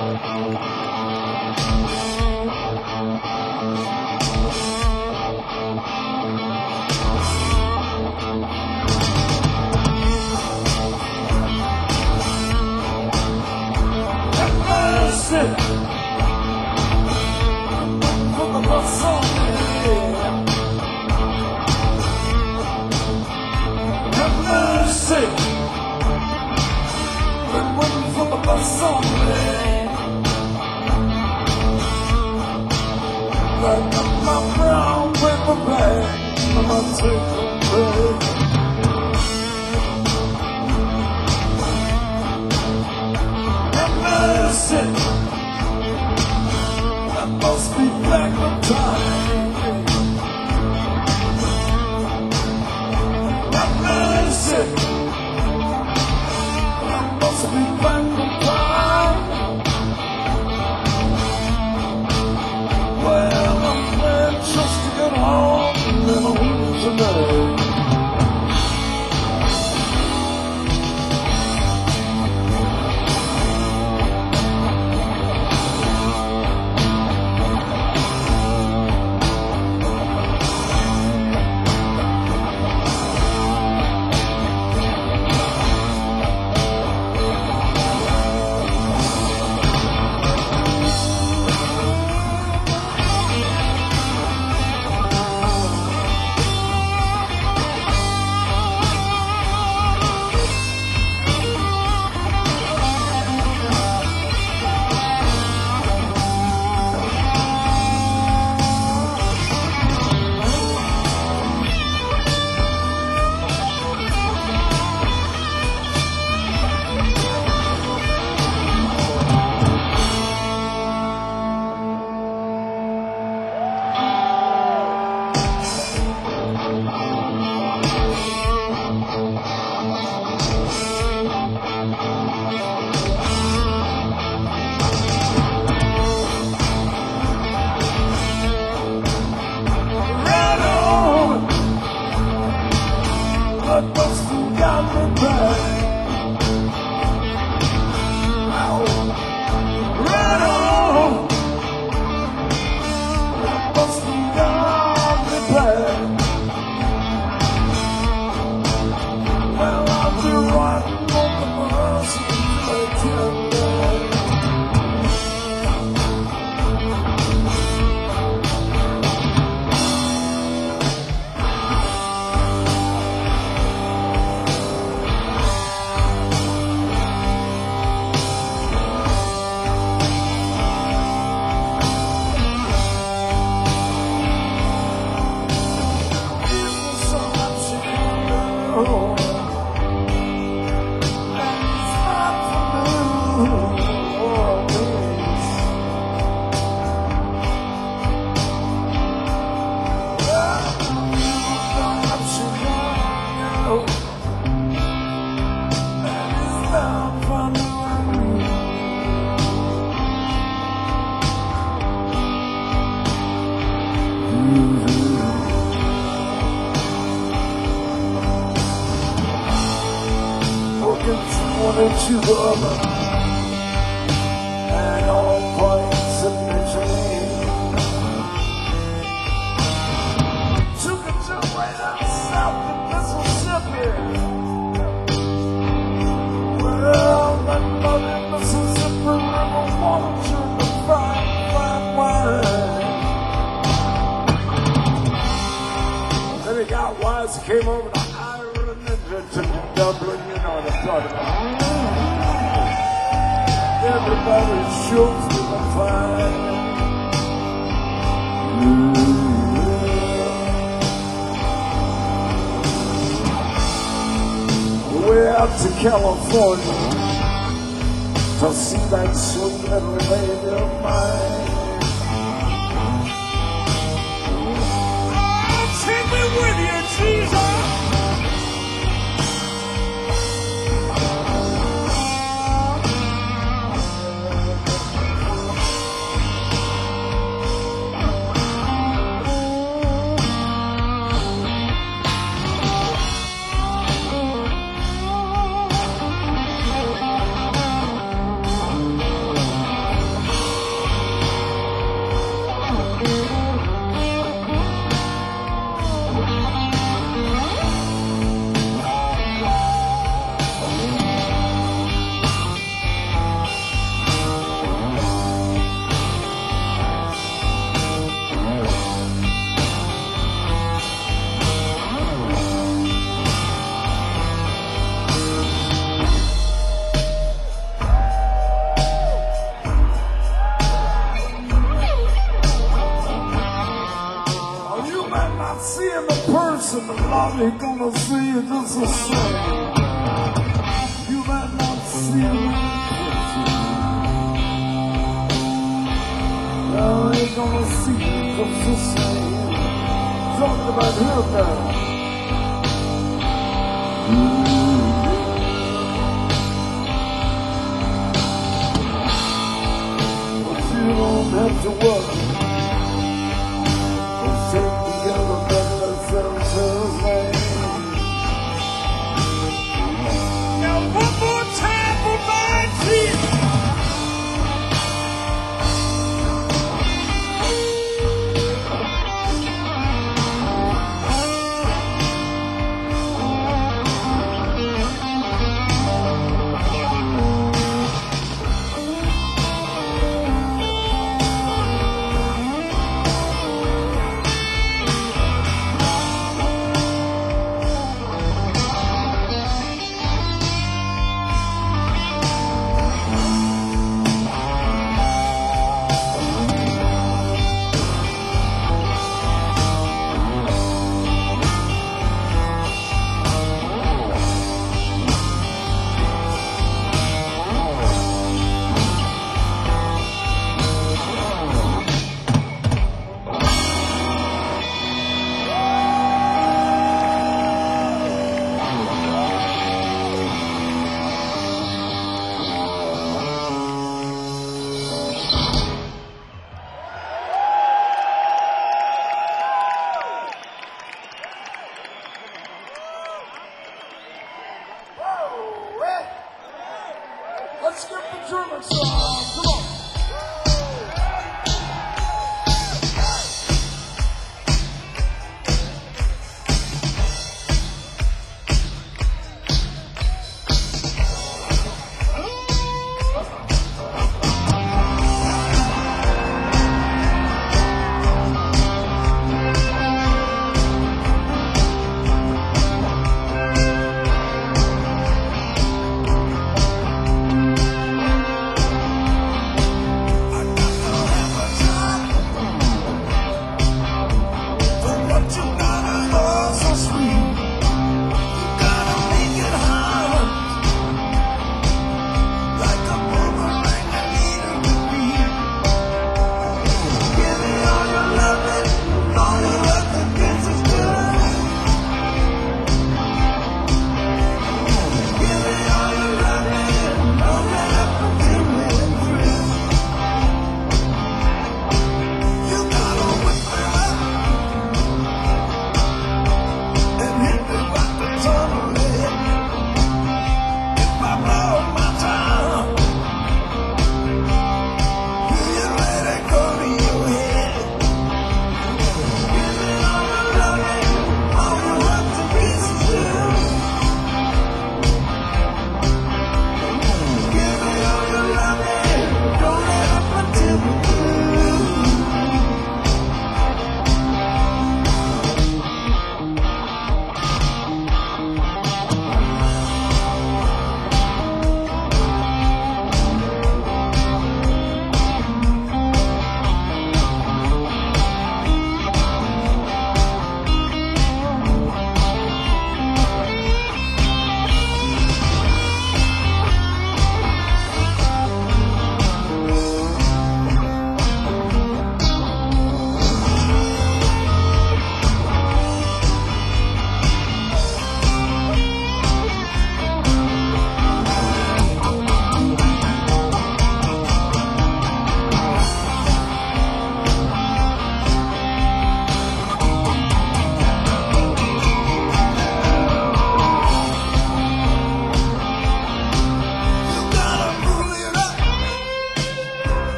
To the other, and all points of between. Took a jump right out south of Mississippi. Well, that mother Mississippi River water turned to fine, fine wine. Then he got wise, he came over to Ireland and to Dublin, you know what I'm talking about. Everybody shows me the fire. Way out to California to see that sweet little lady of mine. Take me with you, Jesus. probably gonna see it just the same. You might not see it. Well, ain't gonna see it just the same. Talking about him now. But you don't have to worry. We'll take together better themselves name. Now one more time for my feet. Let's get the German song. Come on.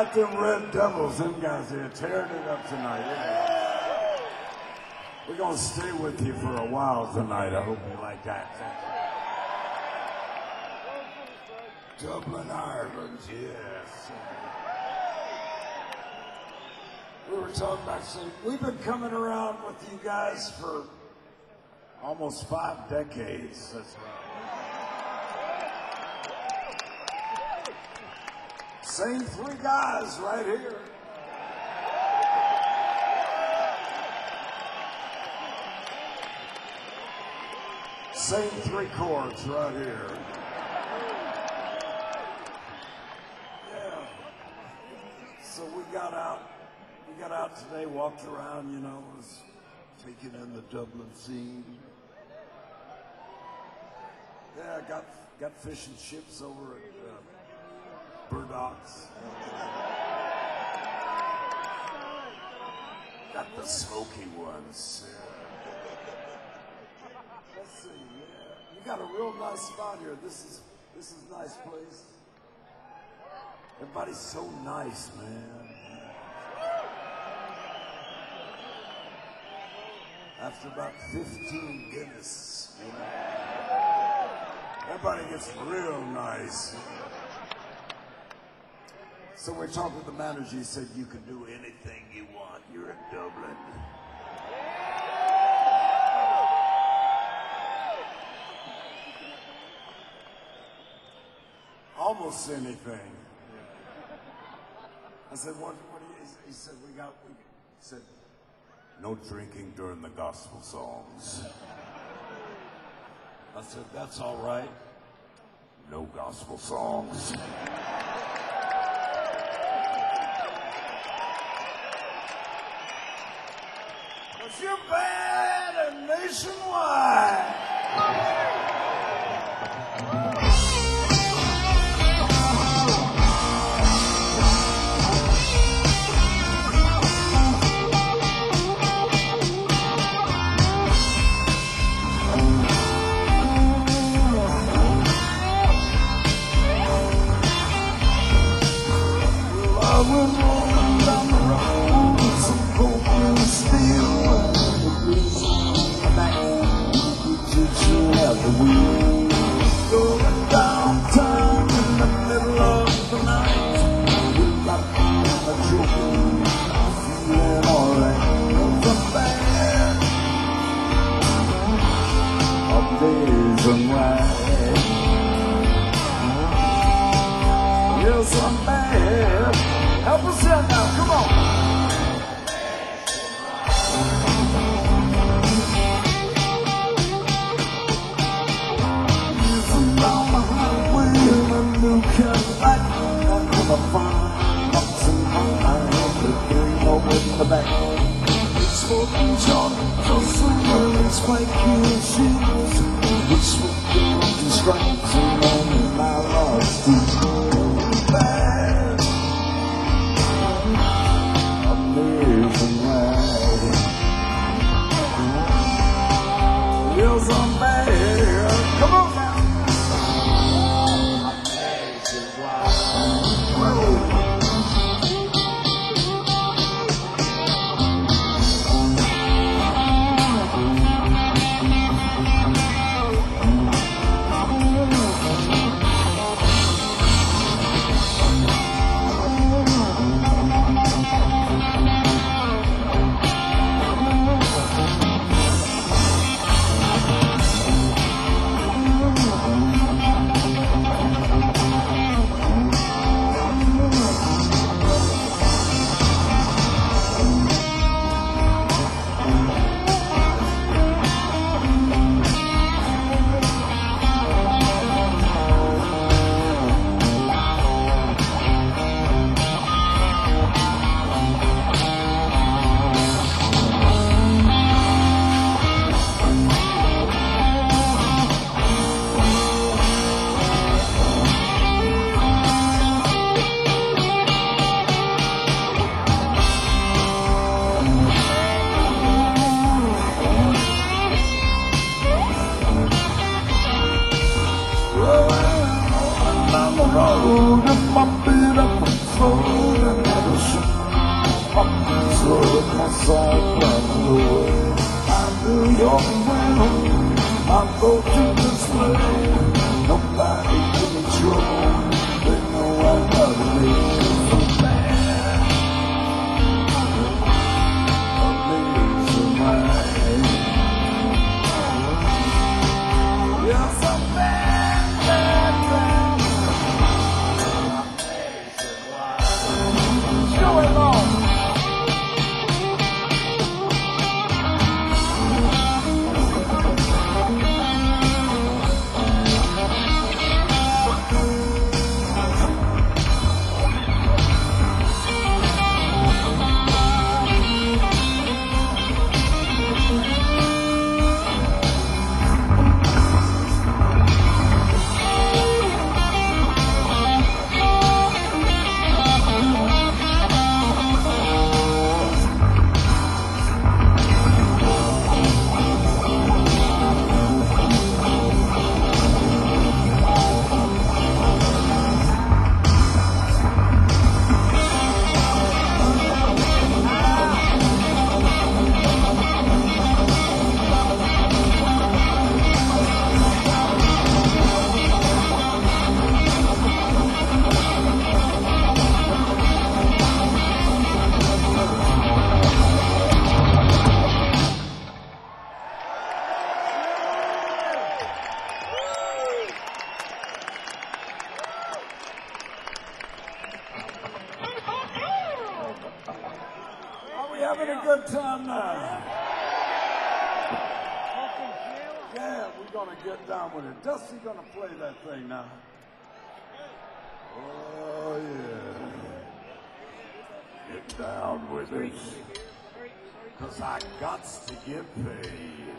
about them Red Devils? Them guys here tearing it up tonight. Yeah. We're going to stay with you for a while tonight. I hope you like that. Dublin, Ireland, yes. We were talking about, we've been coming around with you guys for almost 5 decades. That's right. Same 3 guys right here. Same 3 chords right here. Yeah. So we got out today, walked around, you know, was taking in the Dublin scene. Yeah, I got fish and chips over at Burdock's. Got the smoky ones. Let's see, yeah. You got a real nice spot here. This is a nice place. Everybody's so nice, man. After about 15 Guinness, you know, everybody gets real nice. So we talked with the manager. He said, you can do anything you want. You're in Dublin. Almost anything. I said, what do you, he said, he said, no drinking during the gospel songs. I said, that's all right. No gospel songs. Cause you're bad and nationwide. Help us out now, come on. Around the highway in a new Cadillac, with a fine box and everything over in the back. It's for the John, for some spike heel shoes, which will be the stripes and on my lost feet. Bad. Wheels on bad. Come on now. my song from the way I knew your will. I'm going to display. Nobody can control. They know I love me. So bad. Amazing mind. You're so bad, bad, bad. Amazing mind. Show it on. Having a good time now. Yeah, we're gonna get down with it. Dusty gonna play that thing now. Oh yeah. Get down with it. 'Cause I gots to get paid.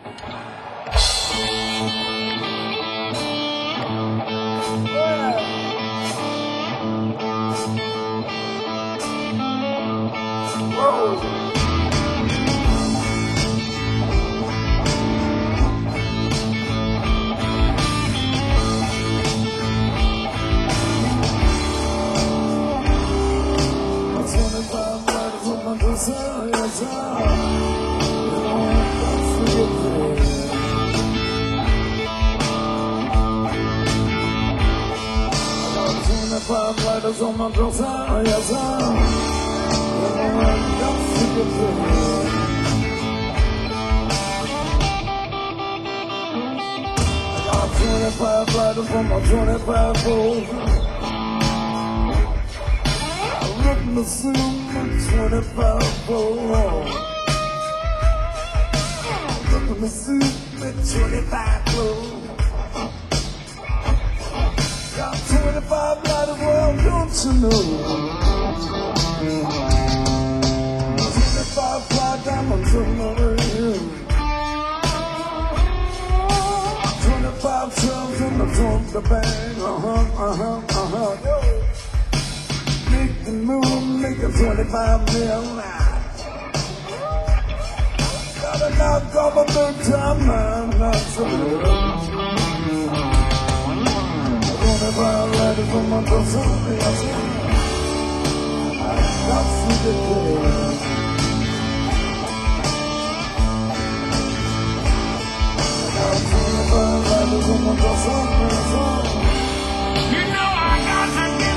Whoa. Five lighters on my dresser, yes sir. I got 25 lighters on my 25 bowls. I ripped the suit with 25 bowls. Ripped the suit with 25 bowls. Got 25 lighters, well, don't you know? 25 fly diamonds in my ring. 25 shells in the trunk, the bag. Make the move, make a 25 mil. Gotta knock off a big time, man, not so good. 25 lighters on my dresser, yes sir. I got to get paid. I got 25 lighters on my dresser, yes sir. You know I got to get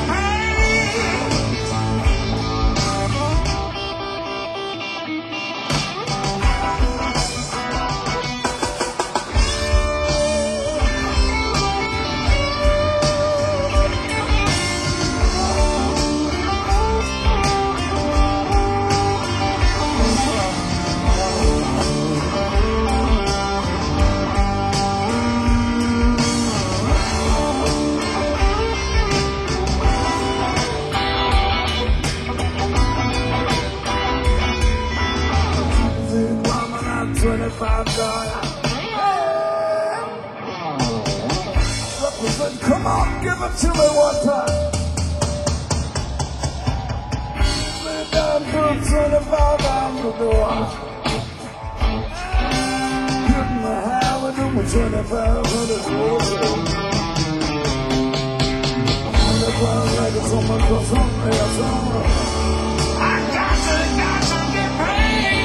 Represent, come on, give it to me one time. Lay down for 25 out the door. Give me how we do my 2500 rolls. 25 lighters on my dresser, yes sir. I got to get paid.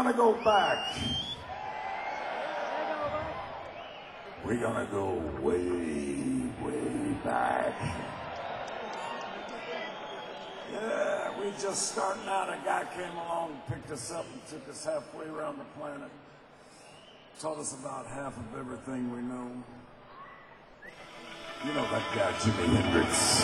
gonna go back. We're gonna go way, way back. Yeah, we just starting out. A guy came along, picked us up, and took us halfway around the planet. Taught us about half of everything we know. You know that guy, Jimi Hendrix.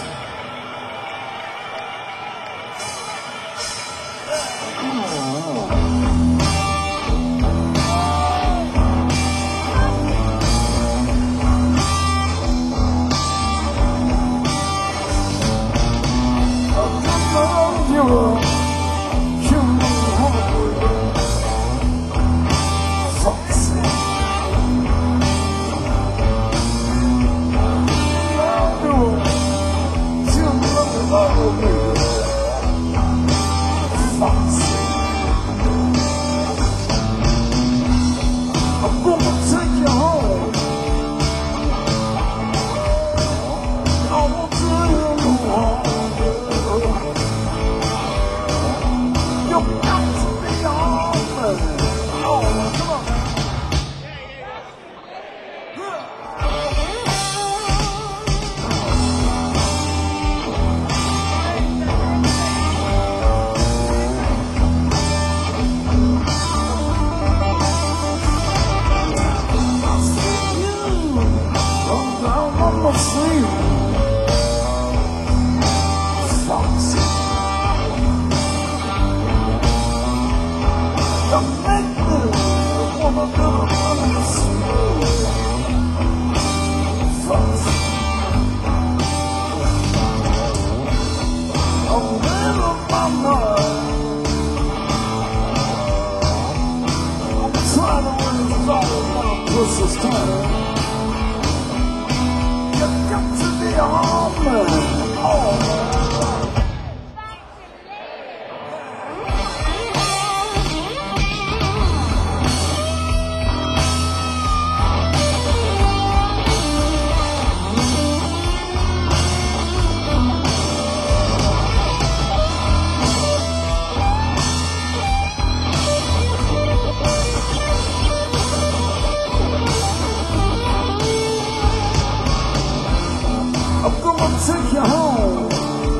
Take you home.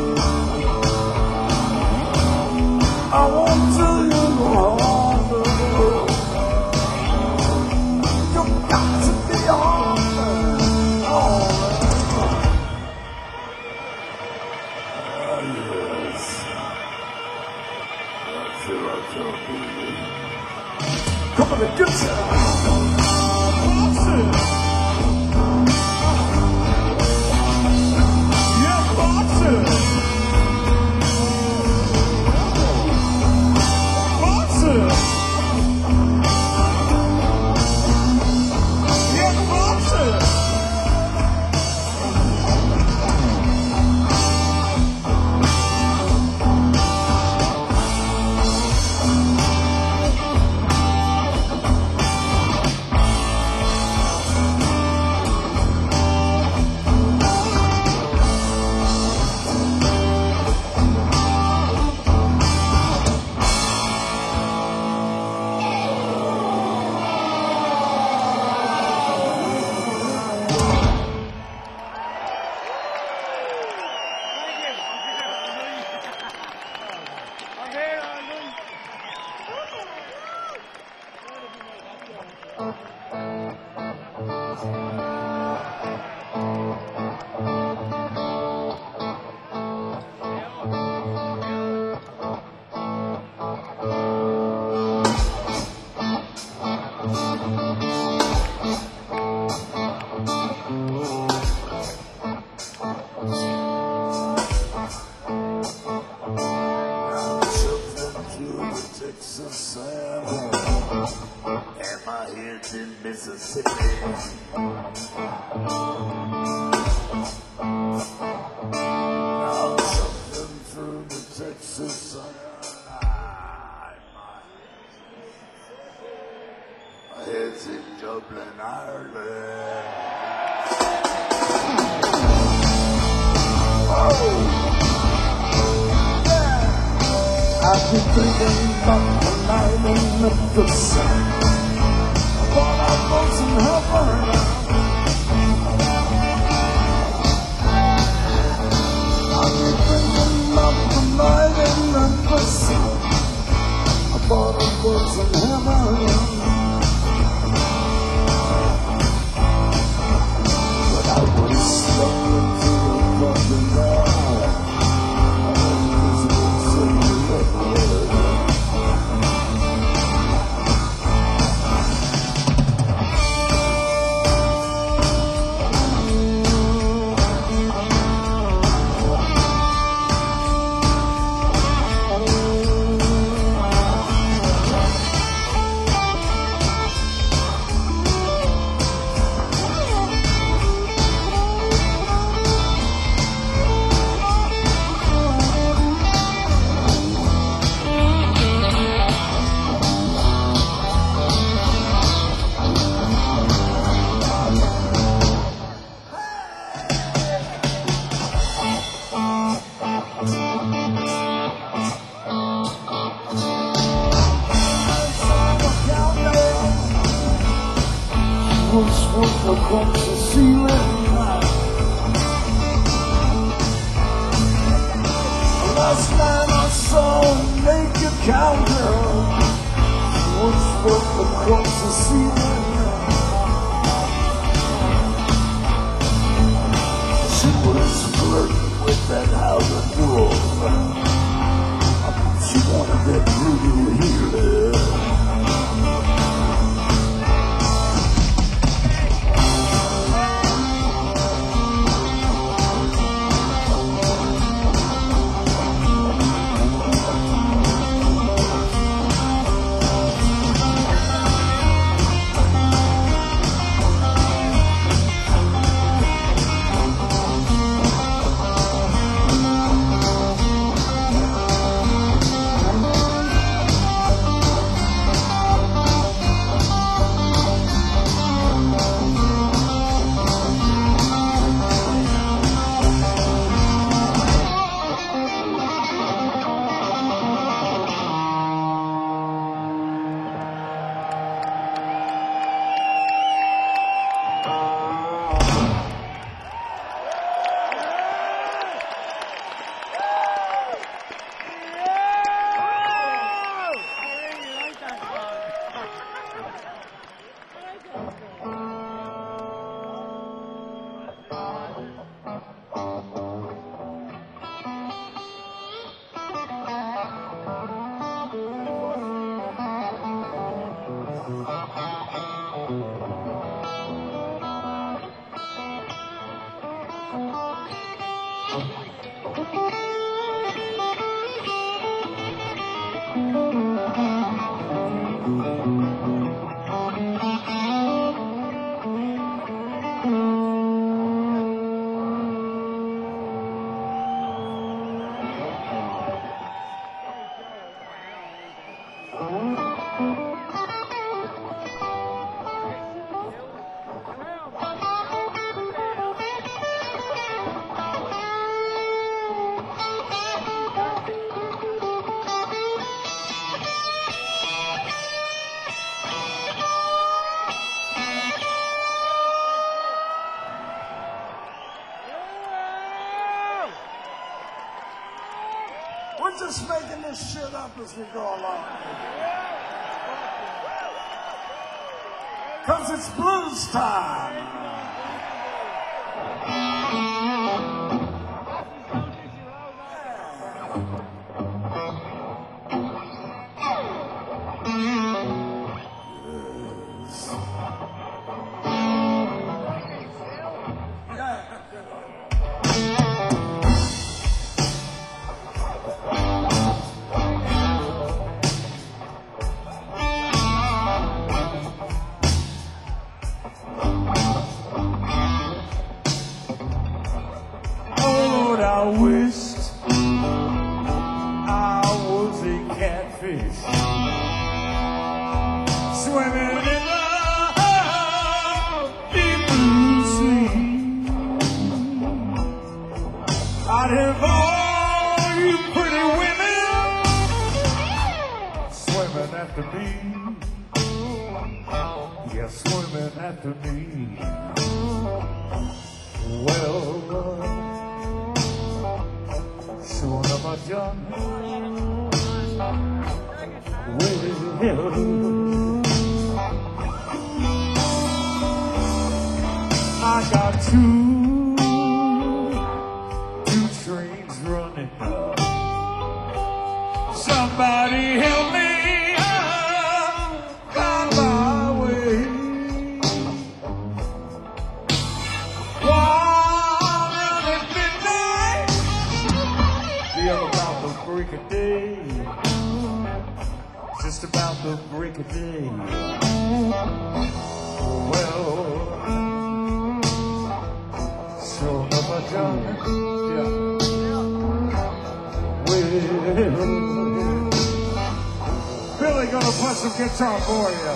I won't tell you no harm. You got to be on. Yes. That's it, I tell you. Come on, the guitar. keep thinking about the night in Memphis. Bought our folks in heaven. I keep thinking about the night in Memphis. I bought our folks in heaven. But I was stuck into the fucking night. Across the ceiling. Last night I saw a naked cowgirl. Once walked across the ceiling. She was flirting with that Howard wolf. She wanted that voodoo healer. We're just making this shit up as we go along. Cause it's blues time. You're swimming after me. Well, so what have I done? Well, I got two trains running. Somebody help me on my way. One at midnight, the other about the break of day. Just about the break of day. Well, so have I done? Yeah. Well, Billy gonna play some guitar for you.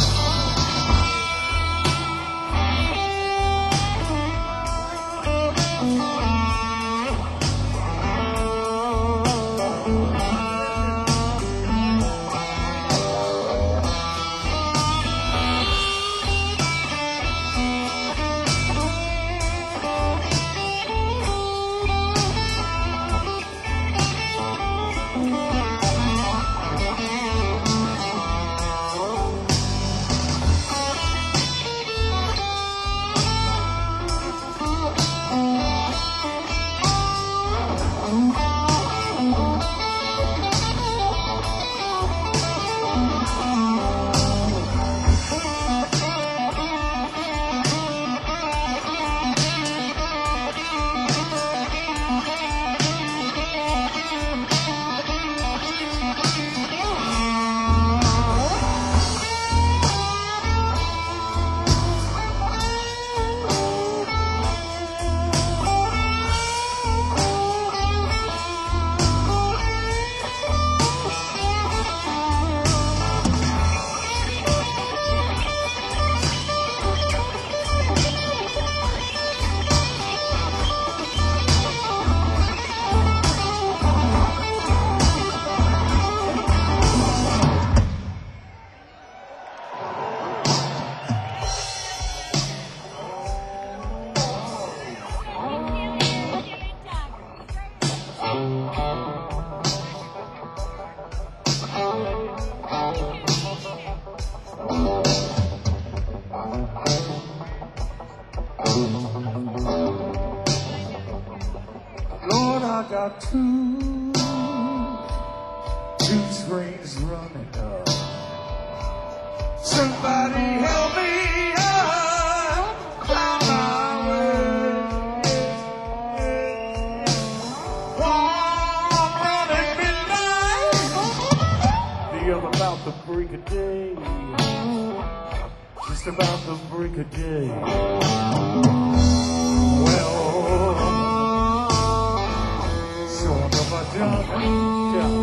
Lord, I got two trains running up. Somebody help me on my way. One running midnight, the other about the break of day. Just about the break of day. Well, so what have I done? Yeah.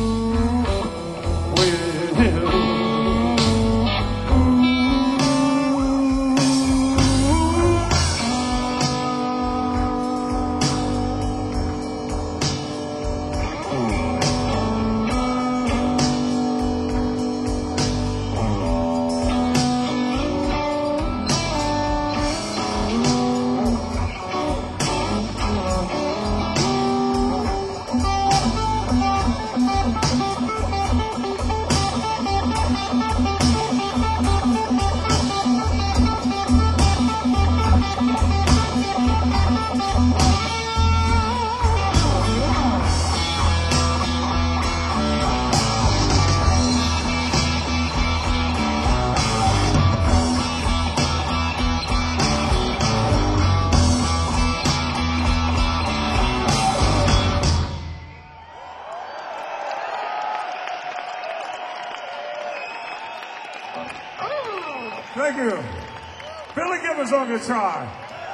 Thank you. Billy Gibbons on guitar.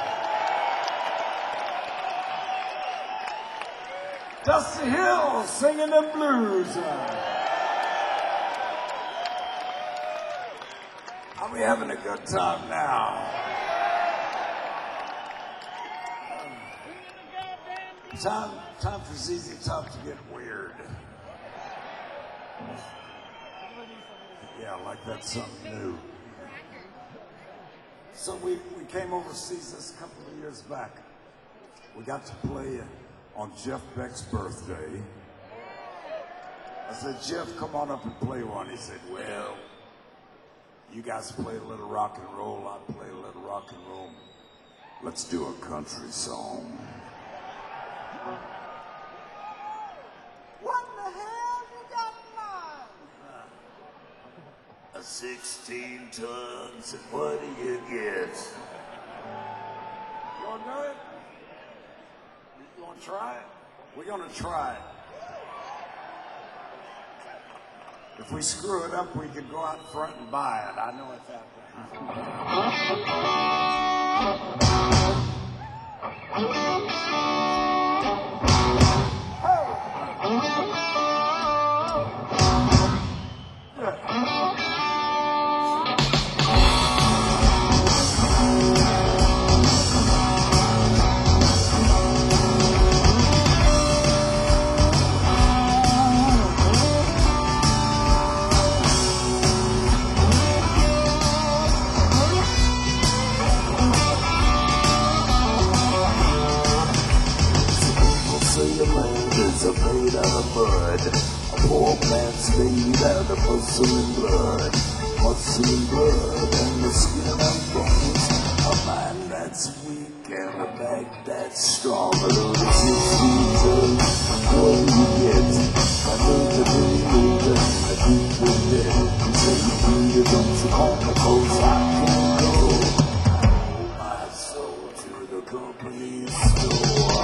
Dusty Hill singing the blues. Are we having a good time now? Time for ZZ Top to get weird. Yeah, like that's something new. So we came overseas this couple of years back. We got to play on Jeff Beck's birthday. I said, Jeff, come on up and play one. He said, well, you guys play a little rock and roll, I play a little rock and roll. Let's do a country song. What the hell you got in mind? 16 tons, and what do you get? You wanna do it? You wanna try it? We're gonna try it. If we screw it up, we can go out front and buy it. I know it's out made out of mud. A poor man's made out of muscle and blood. Muscle and blood and the skin and bones. A mind that's weak and a back that's strong. A little 16 tons, what do you get? I know the day I do with it. You say you don't you on the coast, I can go. My soul to the company store.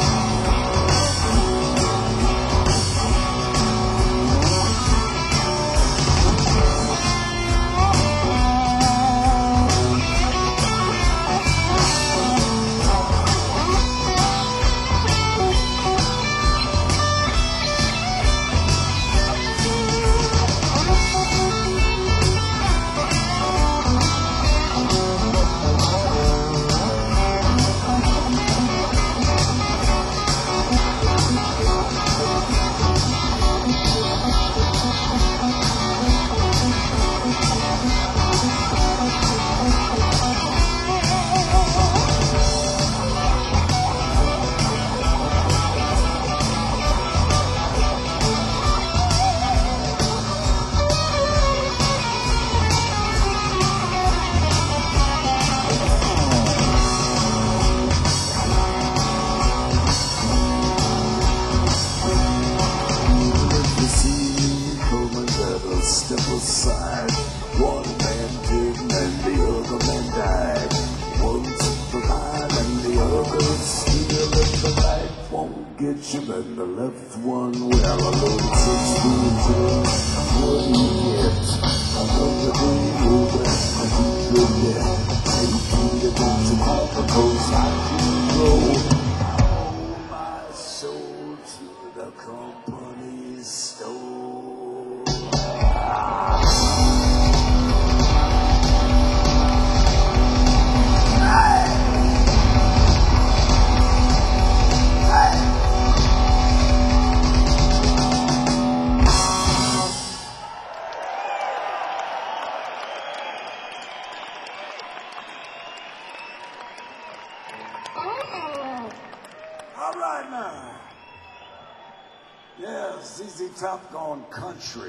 Step aside. One man did and the other man died. One took the line and the other steal. If the right won't get you, then the left one will. A load 16 tons, what do you get? Another day over and you forget. Taking the down to Papa Coast, I can go. My soul to the company store. All right now. Yeah, ZZ Top going country.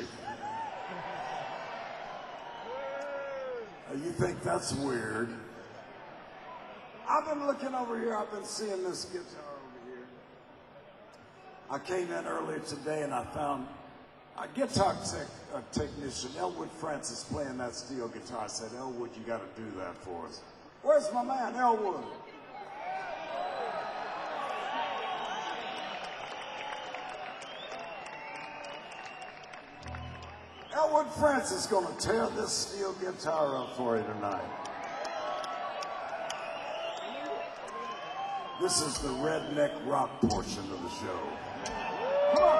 You think that's weird? I've been looking over here, I've been seeing this guitar over here. I came in earlier today and I found a guitar technician, Elwood Francis, playing that steel guitar. I said, Elwood, you got to do that for us. Where's my man, Elwood? Elwood Francis is going to tear this steel guitar up for you tonight. This is the redneck rock portion of the show. Come on.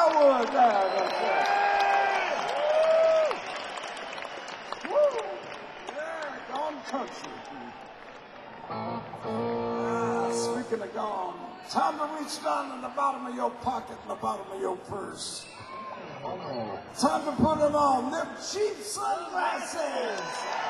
Elwood there. Woo! Yeah, gone country. Speaking of gone, time to reach down in the bottom of your pocket and the bottom of your purse. Time to put them on, them cheap sunglasses.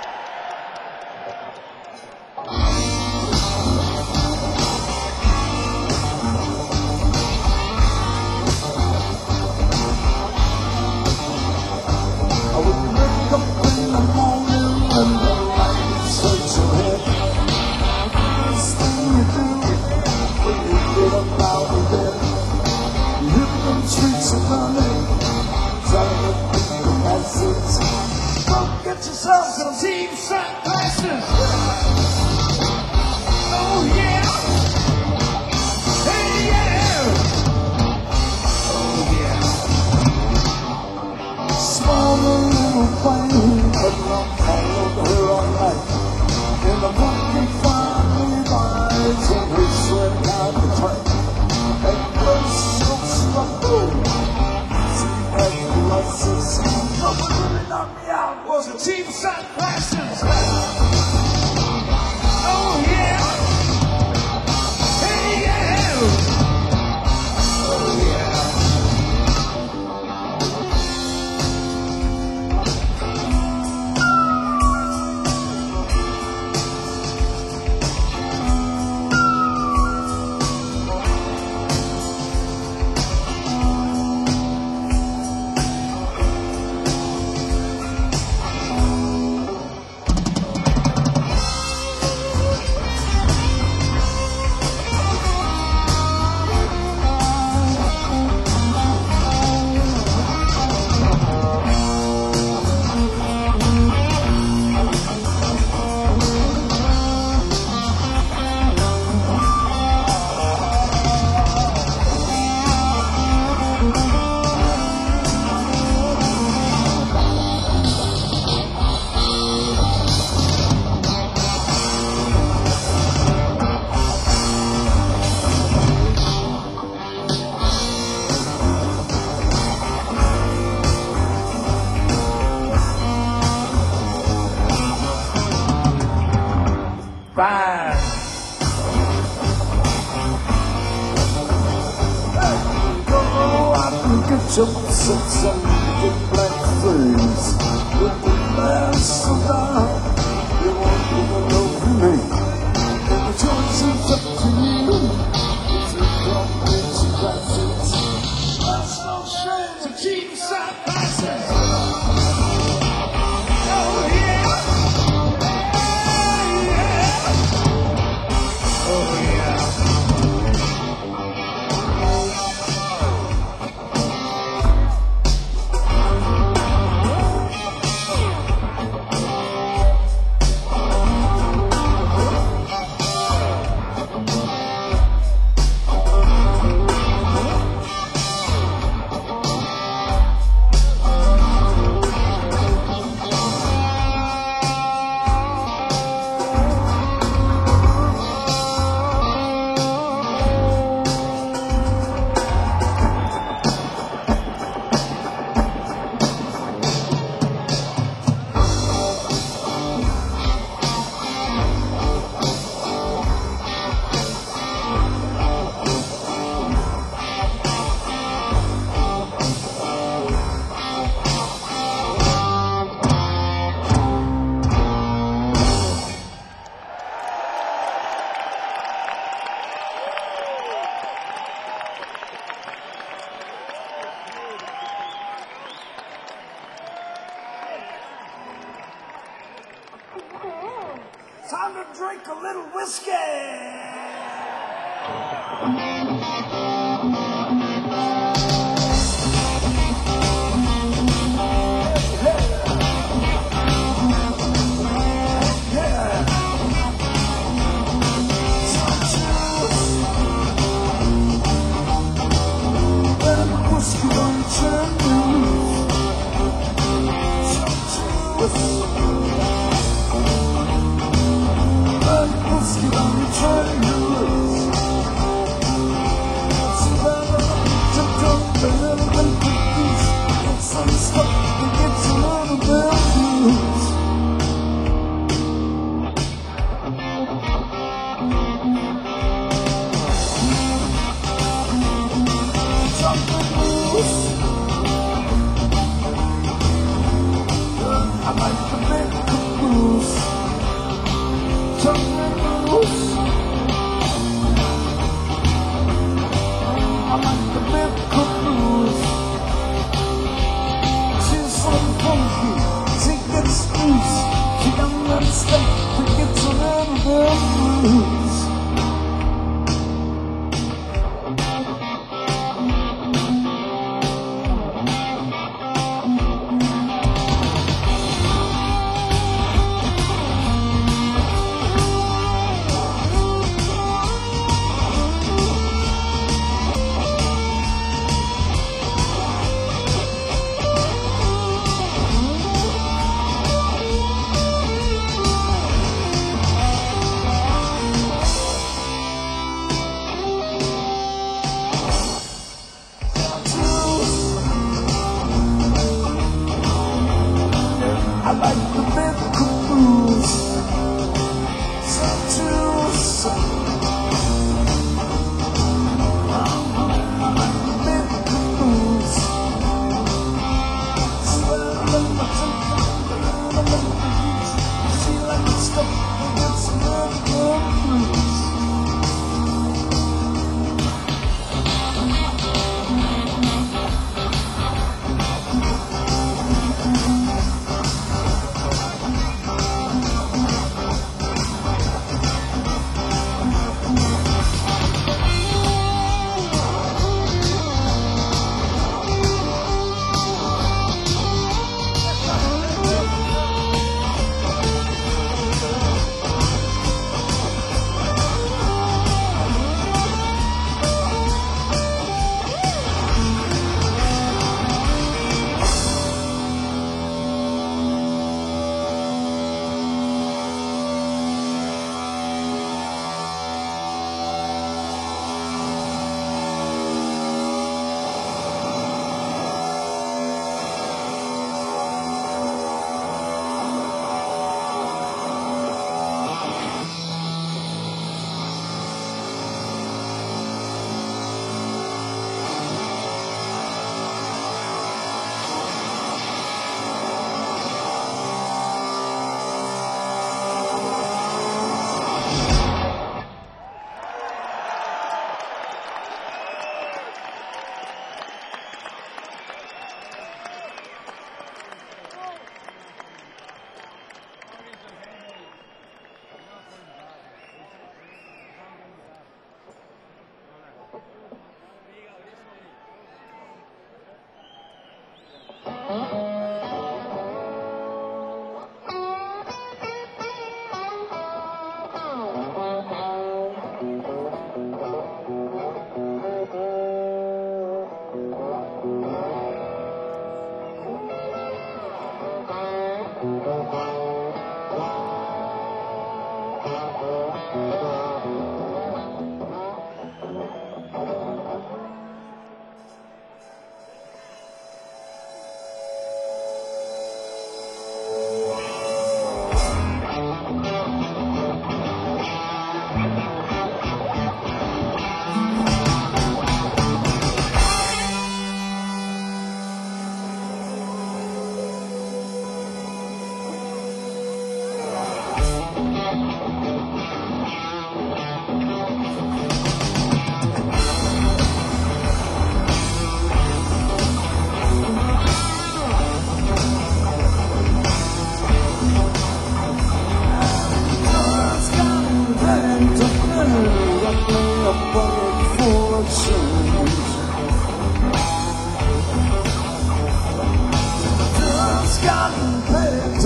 I would wake up in the morning and the lights hurt your head. First thing you do when you get up out of bed, you hit them streets of London, trying to beat the masses. Go get yourself some cheap sunglasses. Oh yeah, hey yeah, oh yeah. Small little plane, but not followed her all night. In the funky fine Levi's and her sweat out the train. And close so slow, see that glasses. But what really knocked me out was the cheap sunglasses. Oh yeah, hey yeah, oh yeah. Fine. Go out and get yourself some big black furs with the mask down. You won't even know for me. And the choice is up to you. If you come with some glasses, that's no shame to cheap sunglasses. Oh yeah. Time to drink a little whiskey.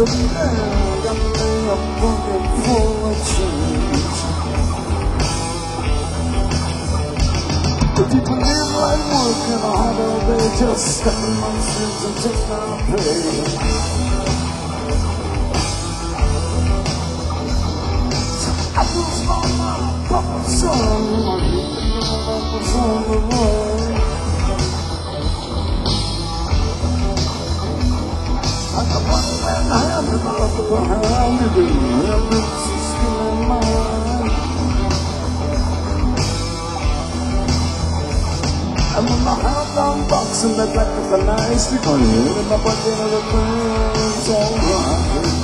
of man, got me a pocket full of change. If you believe like working hard all day, just step in my shoes and take my pay. I lose my mind, Papa son, Papa's on the way. I got one man, I have to love the hand, you do, it's a skin in mine. And when my hand down box in the back of the nice people, in my bucket of the things, alright.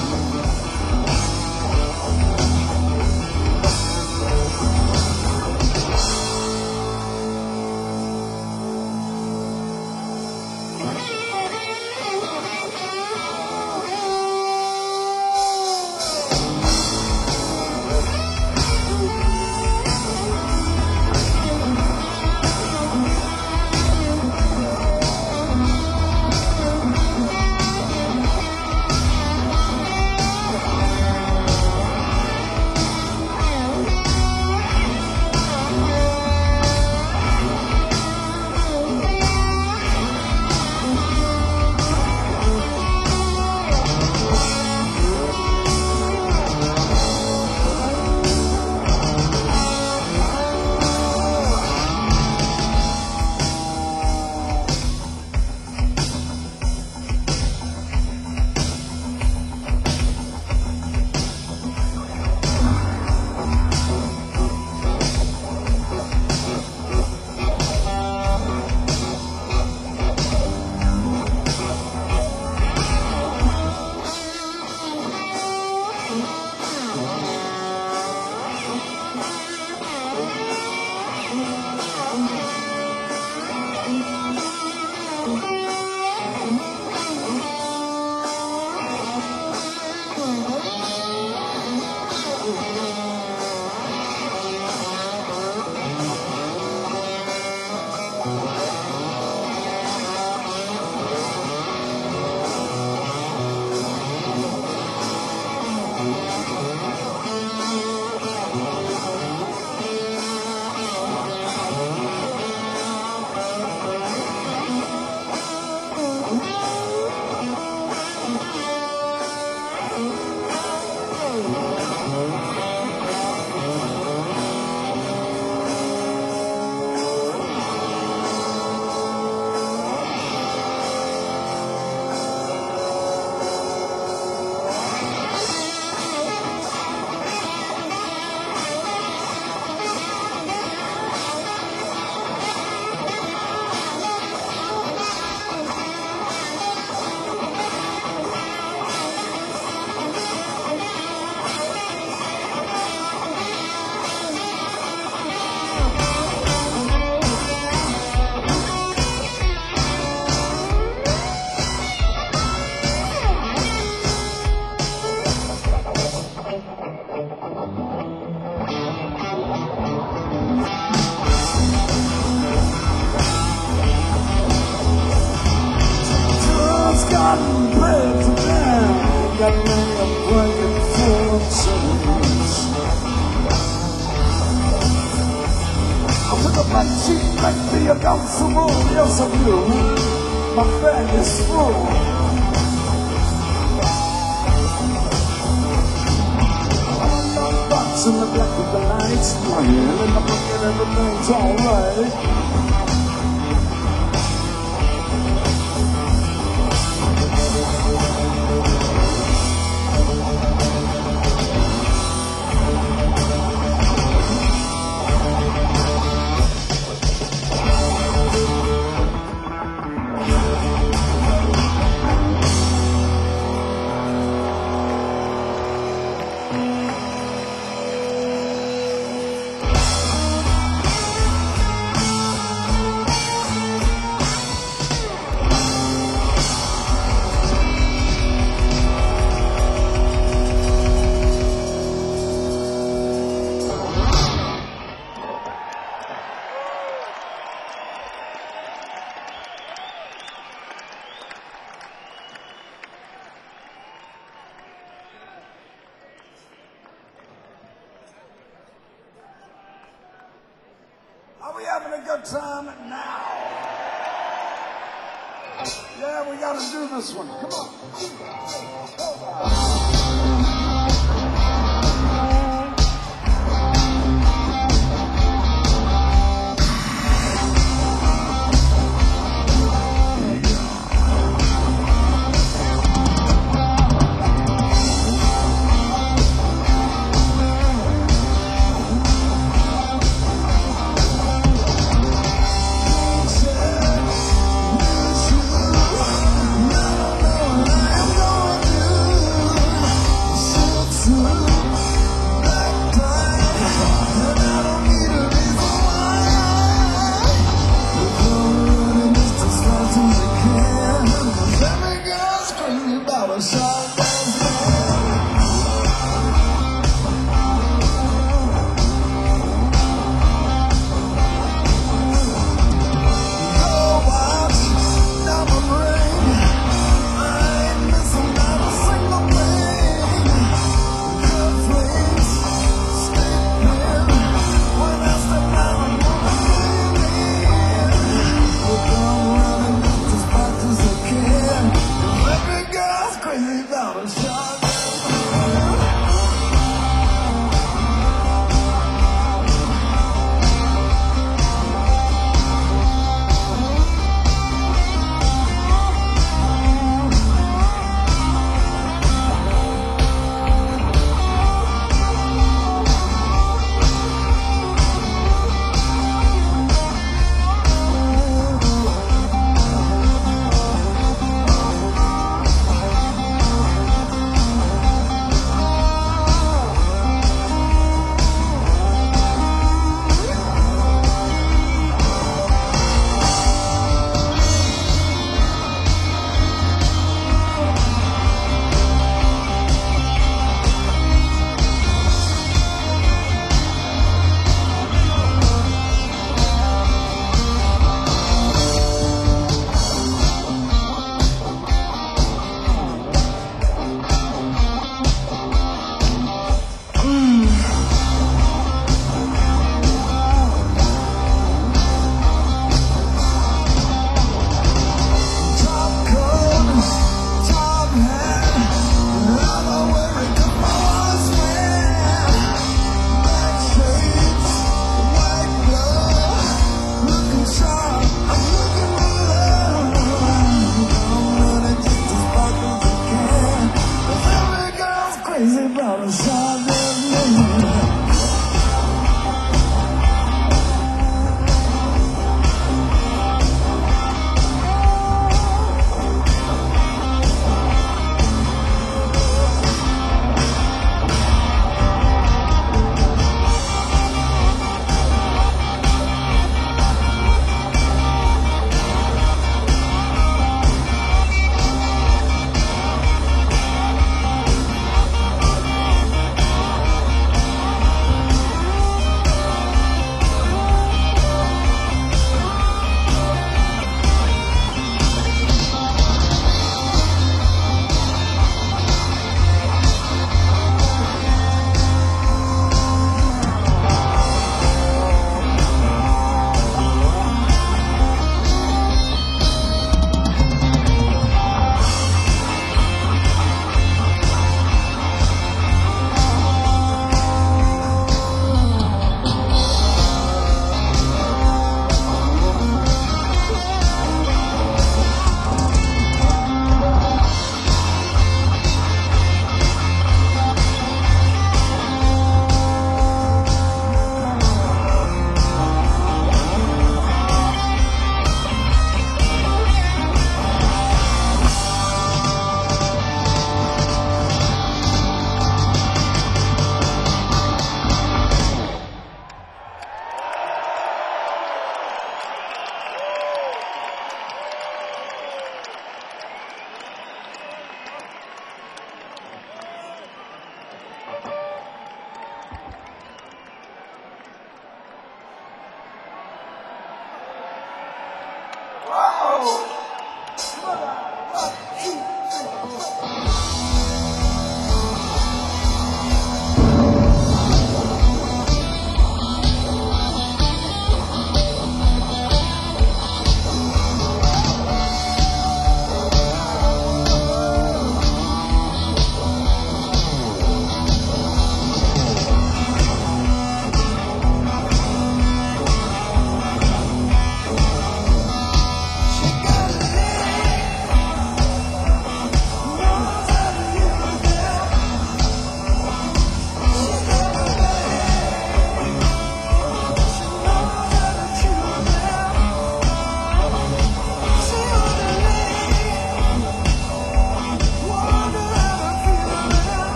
Got me a pocket full of change. I took up my cheek like the uncomfortable. Yes, I do. My bag is full. I'm on box in the black of the lights playing, and I'm looking everything's alright. a good time now. Yeah, we gotta do this one. Come on.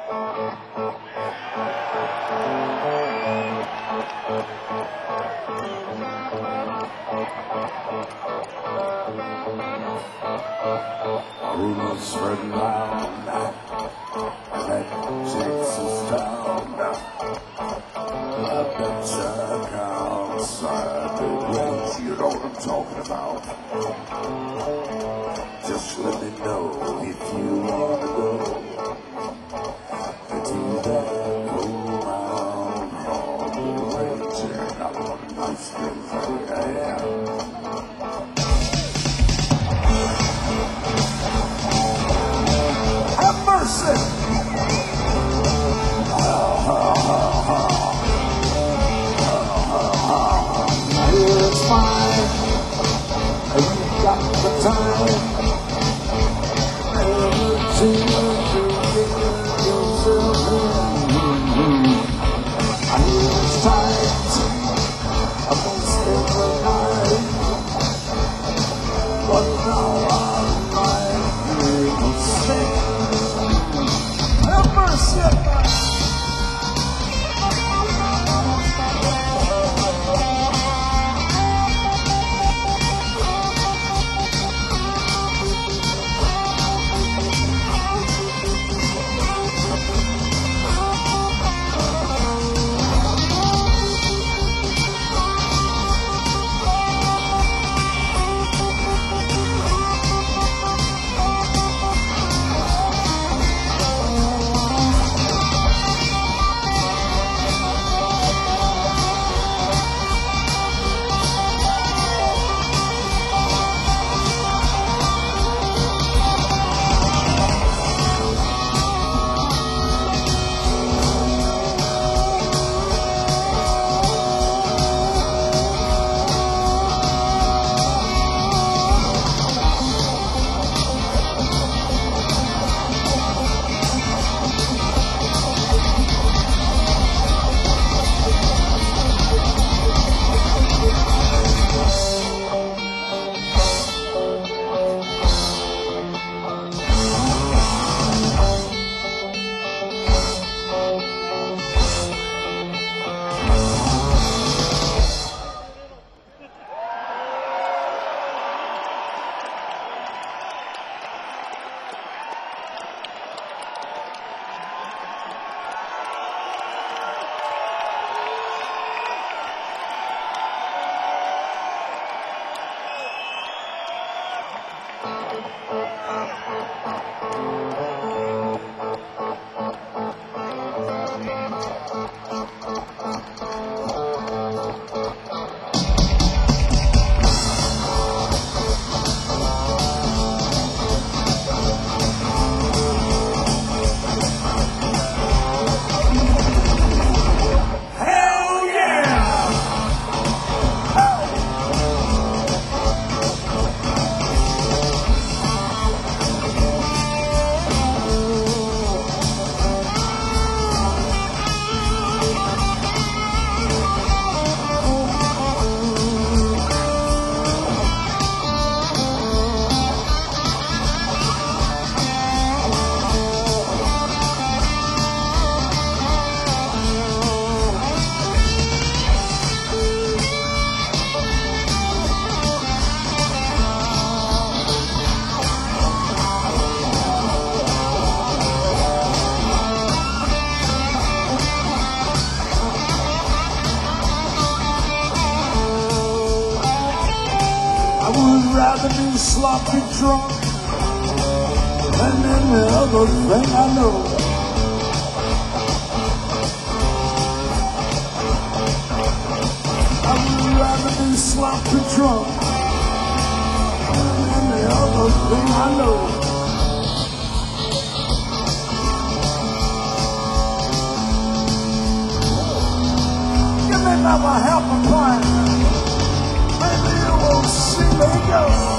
Rumors spreading round that Texas town. I bet you outside the range, you know what I'm talking about. Just let me know if you wanna go to that old round on the range. And I want nice things like that. Have mercy. It's fine. You got the time. Everything you get yourself in. I hear it's tight. Against every night. But now I'm like a sick. Have mercy. I would rather be sloppy drunk than any other thing I know. I would rather be sloppy drunk than any other thing I know. Give me another half a pint. Maybe you will see me go.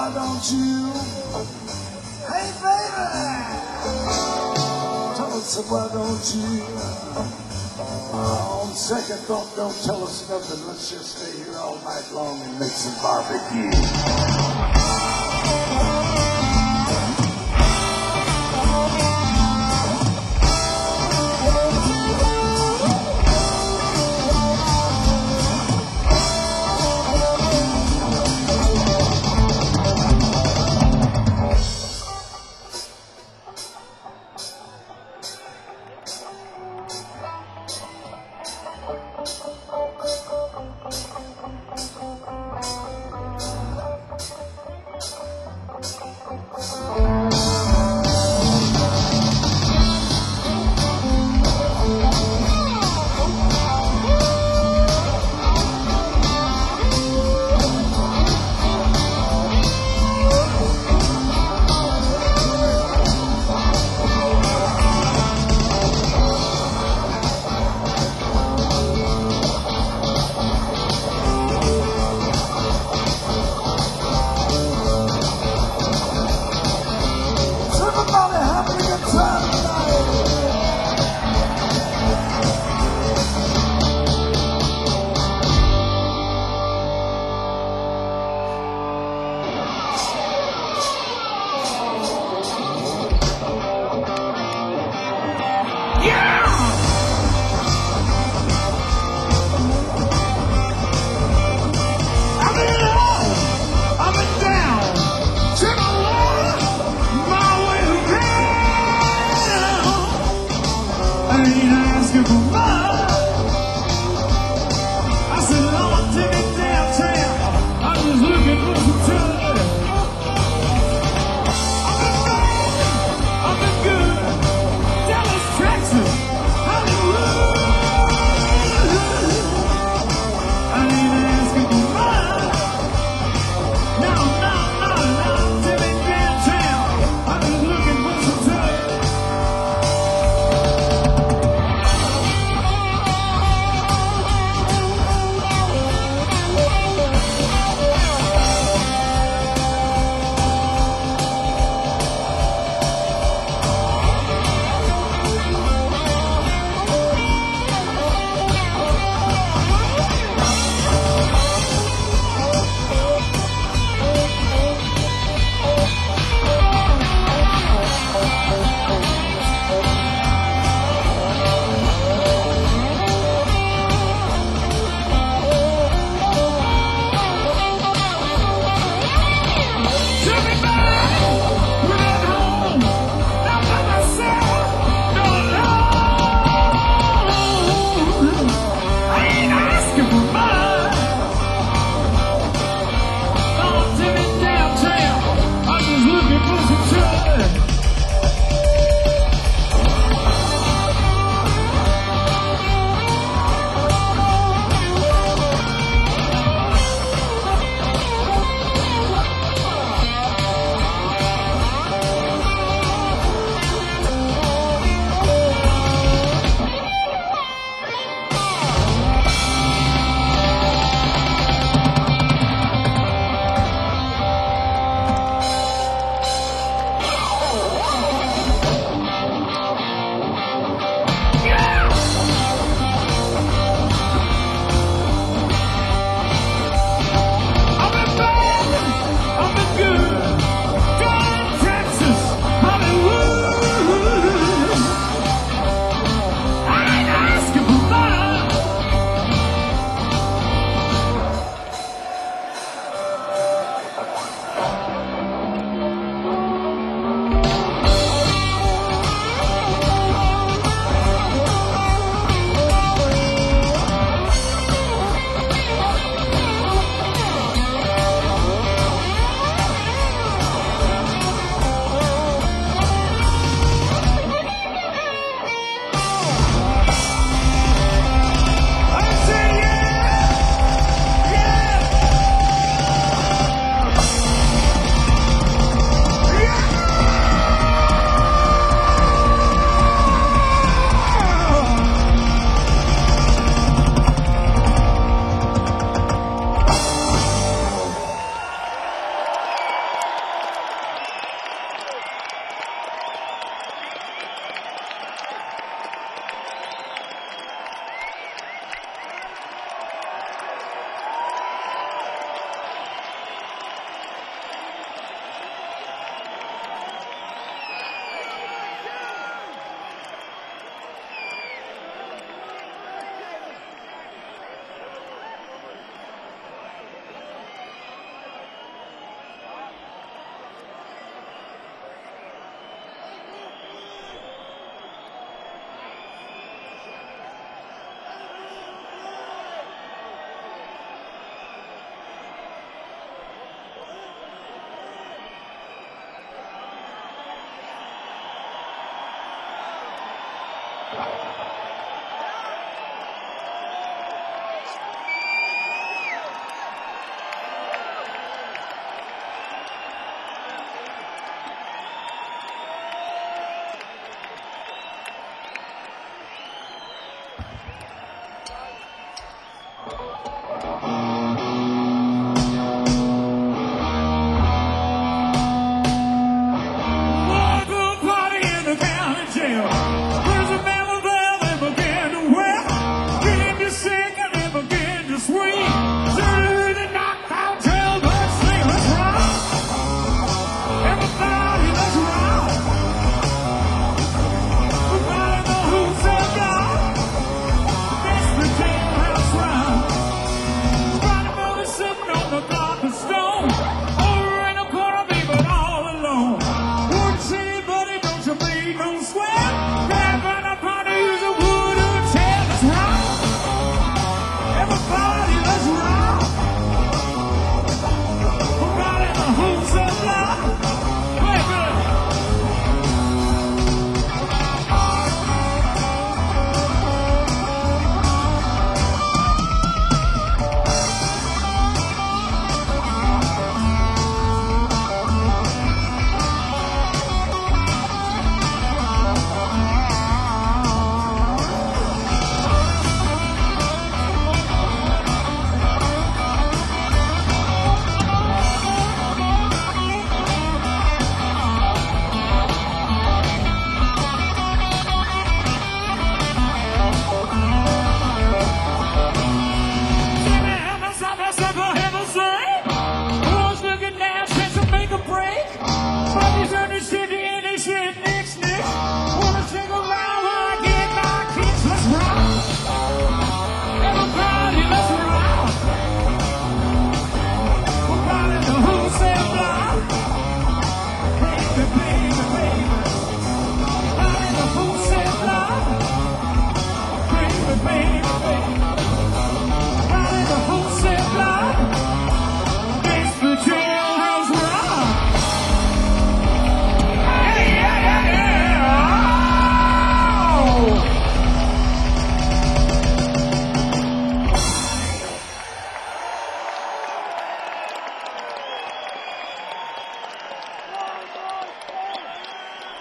why don't you? Hey, baby, tell us why don't you? On second thought, don't tell us nothing. Let's just stay here all night long and make some barbecue.